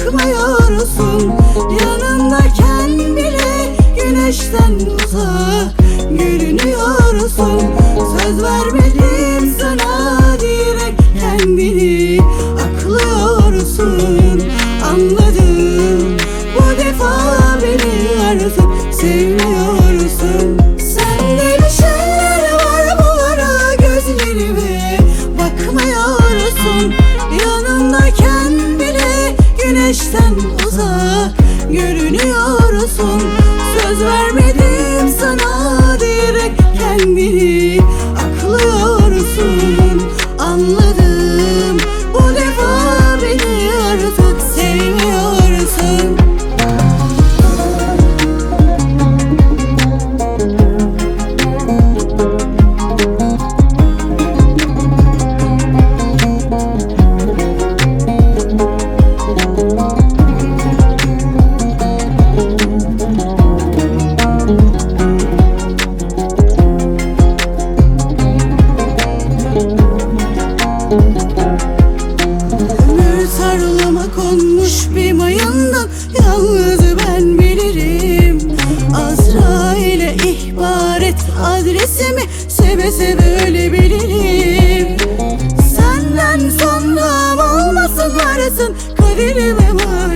bakmıyorsun. Yanındayken bile güneşten uzak görünüyorsun. Söz vermedim sana diyerek kendini aklıyorsun. Anladım, bu defa beni artık sevmiyorsun. Sende bir şeyler var, bu ara gözlerime bakmıyorsun. Yanındayken bile güneşten uzak görünüyorsun. Söz vermedim sana diyerek kendini aklıyorsun. Anladım, bu defa beni artık sevmiyorsun. Ömür sarılıma konmuş bir mayından yalnız ben bilirim. Azrail'e ihbar et adresimi, seve seve ölebilirim. Senden sonra olmasın varsın kaderime var.